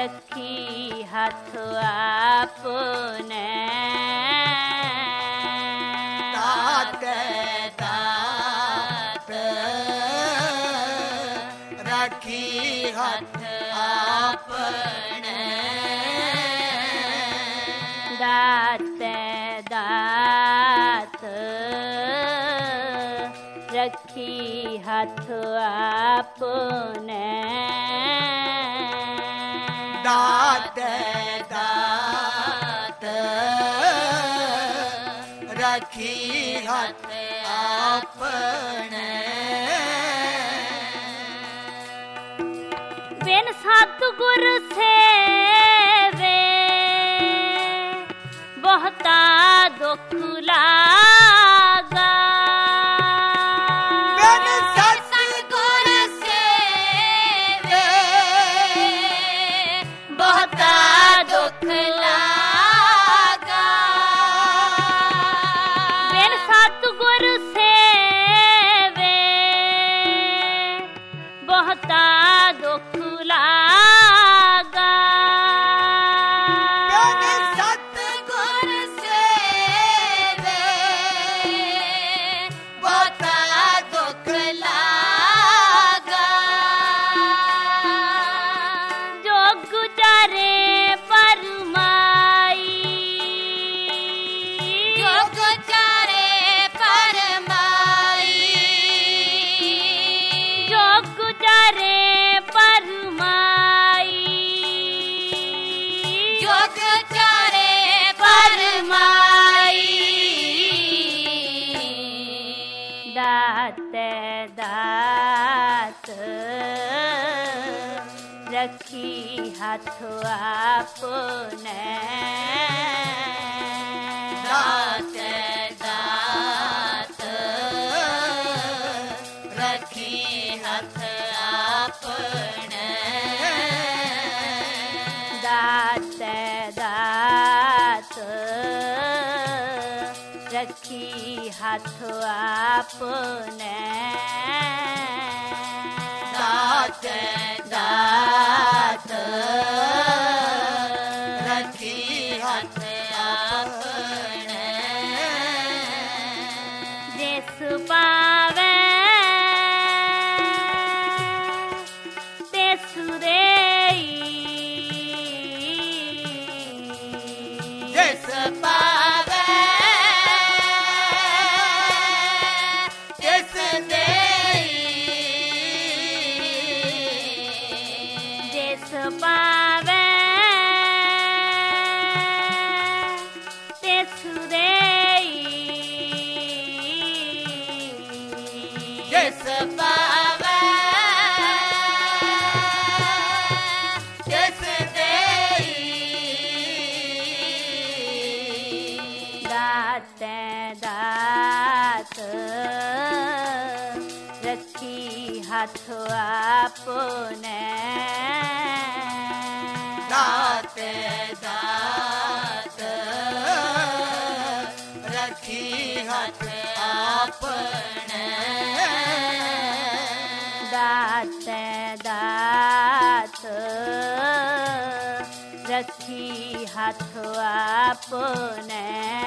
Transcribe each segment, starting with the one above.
रखी हाथ आपने दात दात रखी हाथ आपने दात दात रखी हाथ आपने दात दात रखी हाथ आपने बिन सतगुर सेवे बहुता दुख लागा बिन सतगुर सेवे बहुता दुख लागा बिन सतगुर सेवे बहुता दुख लागा बिन सतगुर सेवे बहुता दुख लागा जोग चारे परमाई योग चारे परमाई जोग चारे परमाई योग चारे परमाई दात दात रखी हाथ आपने दात दात रखी हाथ आपने दात दात रखी हाथ आपने दात दात रखी हाथ आपने जिस पावे तेसु देई जिस पावे तिस देई जिस पावे तेसु देई जिस पावे तिस देई दात दात रखी हाथ आपने दात दात रखी हाथ आपने दात दात रखी हाथ आपने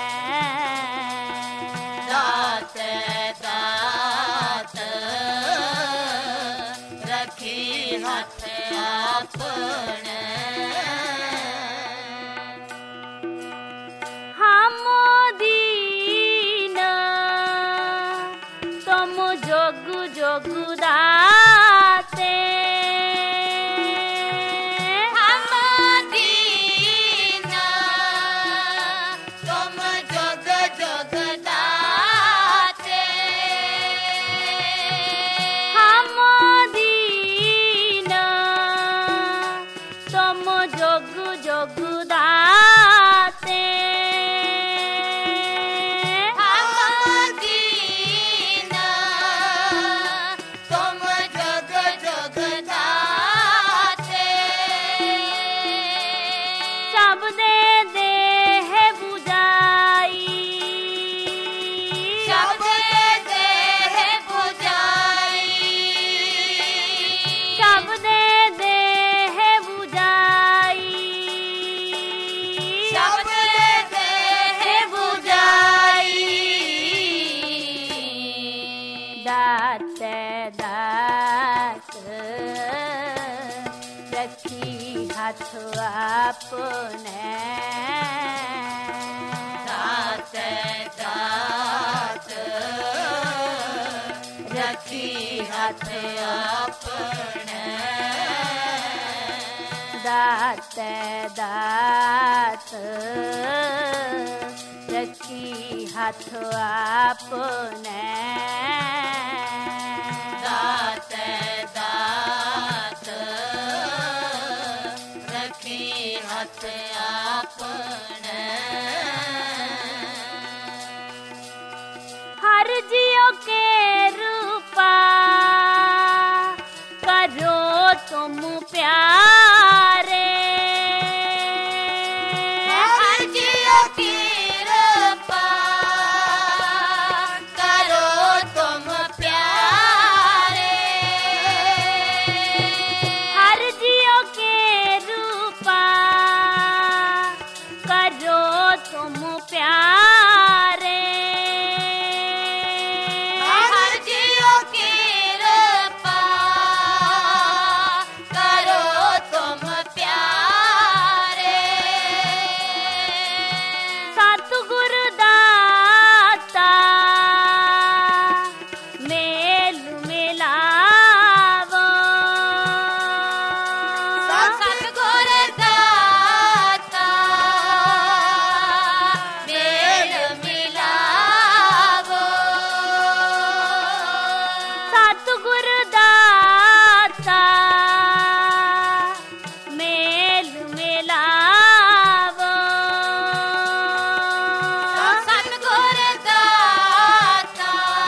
दात दात रखी हाथ आपने हम दीन तुम जोग जोग दाते हम दीन तुम जग जग दाते हम दीन तुम जोग जोग दाते हम दीन तुम जग जग दाते सब दे देह बुझाई शब्द देह बुझाई सब दे देह बुझाई हाथ आपने दात दात रखी हाथ आपने दात दात रखी हाथ आपने दात दात रखी हाथ आपने हर जियो के रूपा करो तुम प्यारे हर जियो की रूपा करो तुम प्यारे हर जियो के रूपा करो तुम प्यारे हर जियो की रूपा करो तुम प्यारे सतगुरु दाता मेल मिलावो सतगुर दाता मेल मिलावो सतगुरु दाता मेल मिलावो सतगुर दाता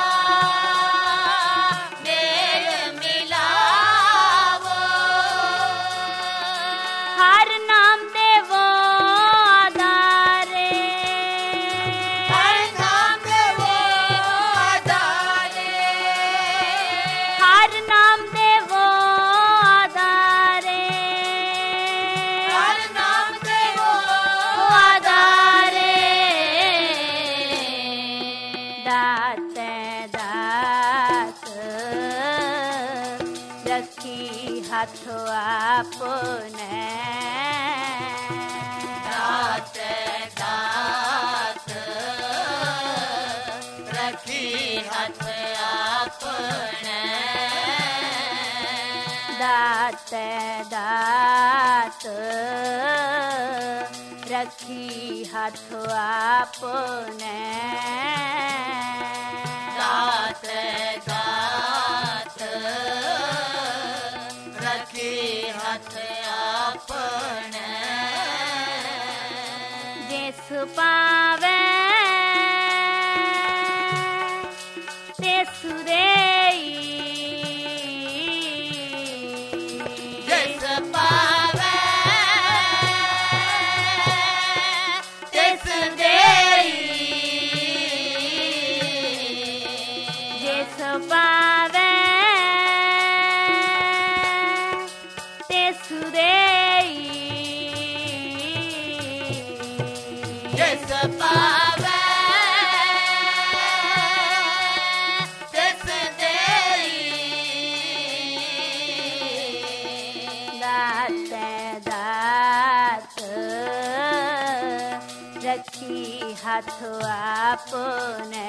मेल मिलावो हर नाम देवो आधारे हर नाम देवो आधारे हर नाम देवो आधारे हर नाम देवो आधारे दात दात रखी हाथ आपने दात दात रखी हाथ आपने दात दात रखी हाथ आपने दात दात रखी हाथ आपने जिस पावे तेसु देई जिस पावे तिस देई जिस पावे तेसु देई जिस पावे तिस देई दात दात रखी हाथ आपने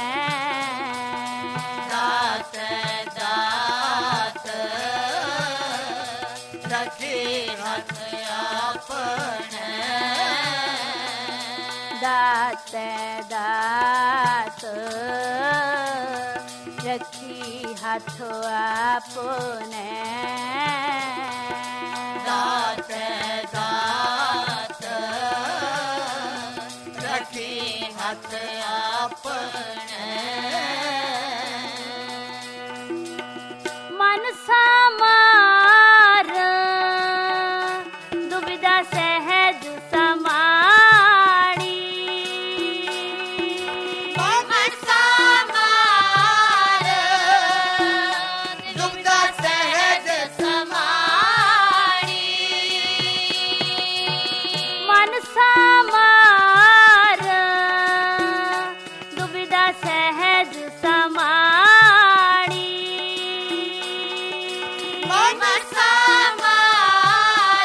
दात दात रखी हाथ आपने दात दात रखी हाथ आपने दात दात रखी हाथ आपने मन समार दुविधा सहज समाड़ी मन समार दुविधा सहज समाड़ी मन समार दुविधा सहज समाड़ी मन समार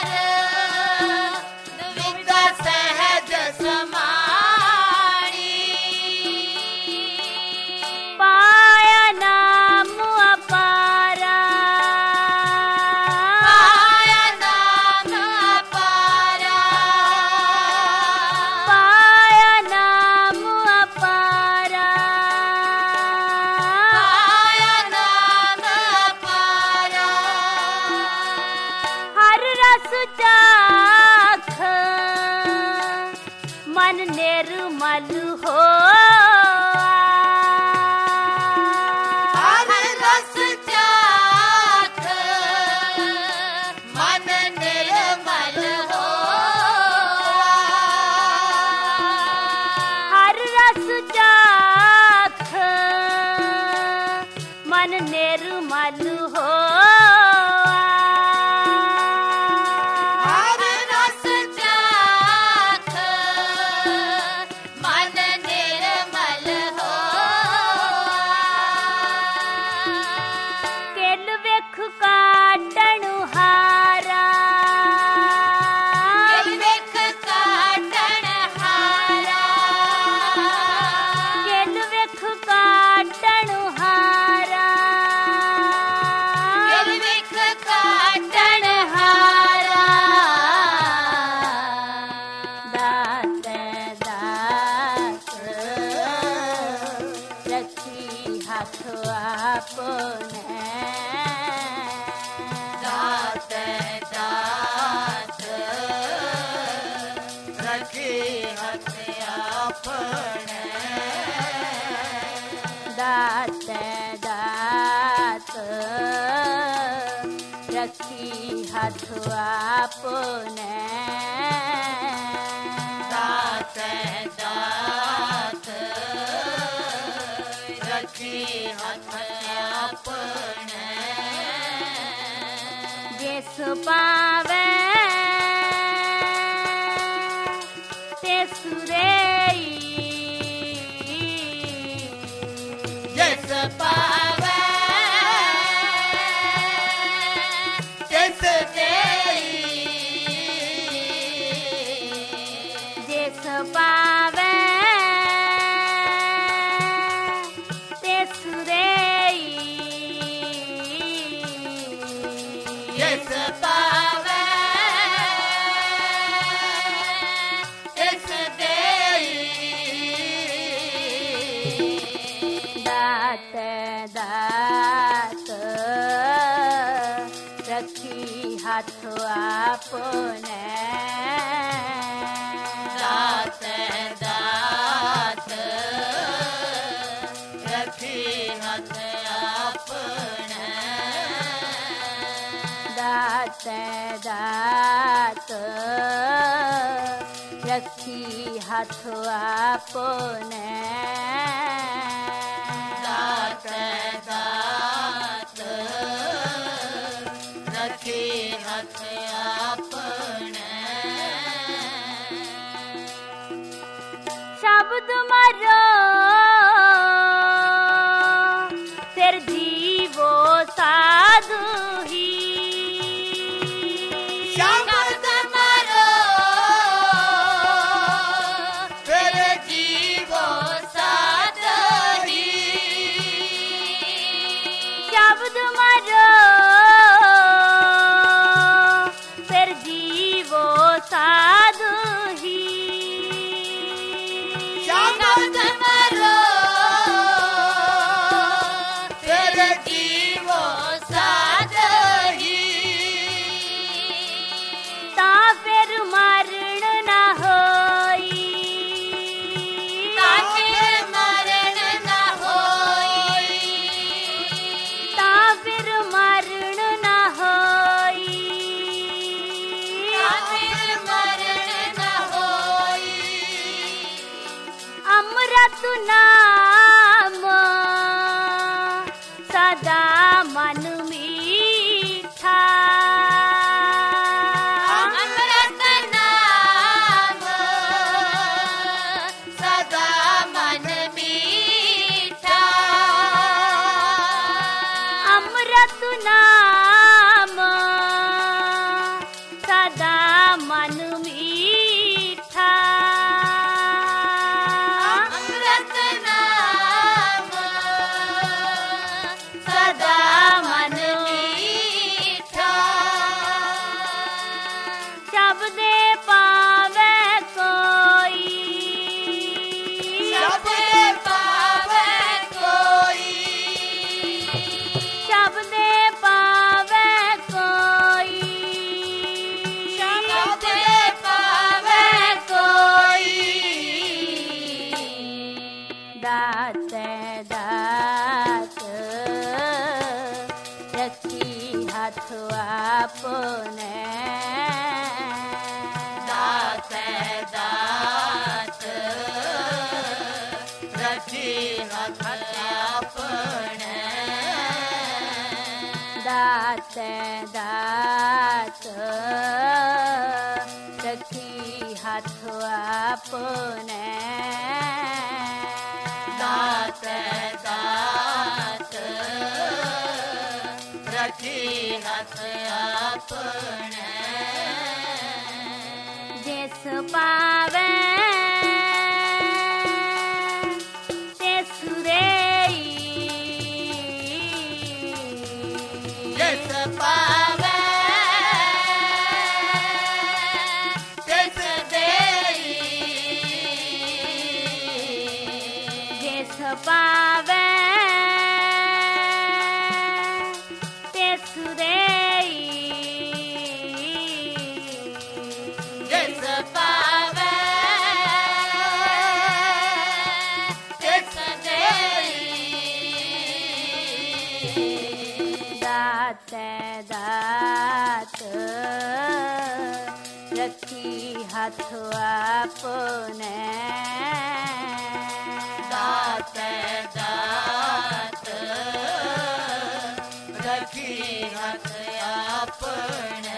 हाथ आपने दात दात रखी हाथ आपने जिस पावे ते सुरेई जिस पावे तिस देई जिस पावे ते सुरेई जिस पावे तिस देई दात दात रखी हाथ आपने दात दात रखी हाथ आपने दात दात रखी हाथ आपने दात दात रखी हाथ आपने शब्द मरो फिर जीवो साधु ही शब्द मरो फिर जीवो साथ ही शब्द मरो फिर जीवो साधु ही शब्द मरो फिर जीवो साथ ही ता फिर मरण न होई ताके मरण न होई ता फिर मरण न होई ताके मरण न होई अमृत नाम सदा मन मीठा अमृत नाम सदा मन मीठा अमृत नाम सदा मन मीठा अमृत नाम सदा मन मीठा शब्दे पावे कोई शब्द पावे कोई शब्दे पावे कोई शब्द पावे कोई दात दात रखी हाथ आपने दात दात रखी हाथ आपने दात दात रखी हाथ आपने दात दात रखी हाथ आपने जिस पावे ते सुरेई जिस पावे तिस देई जिस पावे ते सुरेई जिस पावे रखी हाथ आपने दात दात रखी हाथ आपने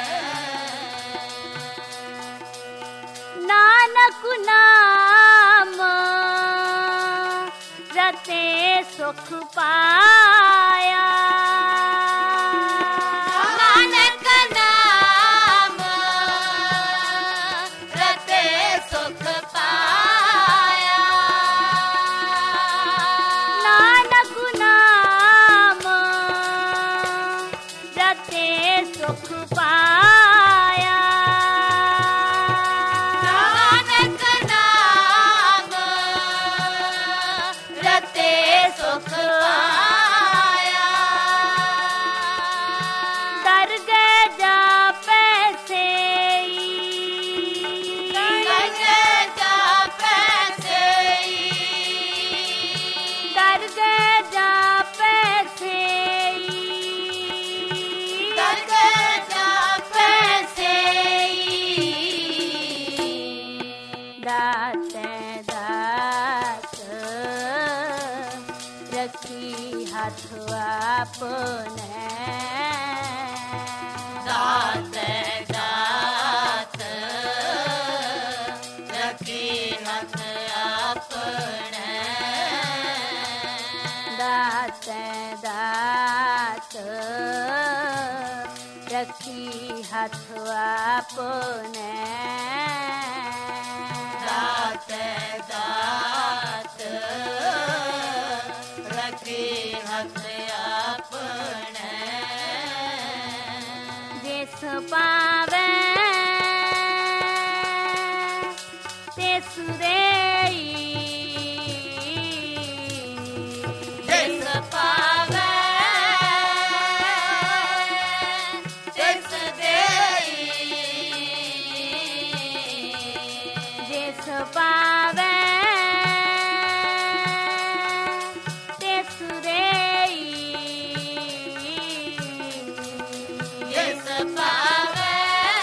नानक नाम रते सुख पाया नानक नाम रते सुख पाया नानक नाम रते सुख पाया नानक नाम रते सुख पाया डर गए जा पैसे लगे जा पैसे डर गए जा पैसे लगे जा पैसे दात दात रखी हाथ आपने दात दात रखी हाथ आपने दात दात रखी हाथ आपने दात दात रखी हाथ आपने जिस पावे तिस देई जिस पावे तिस देई जिस पावे तिस देई जिस पावे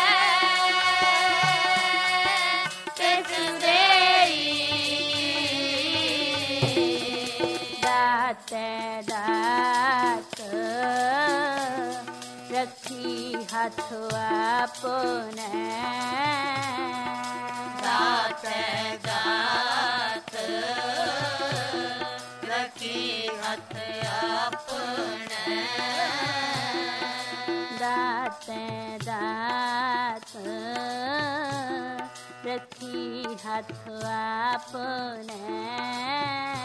तिस देई दात दात रखी हाथ आपने दात दात रखी हाथ आपने दात दात रखी हाथ आपने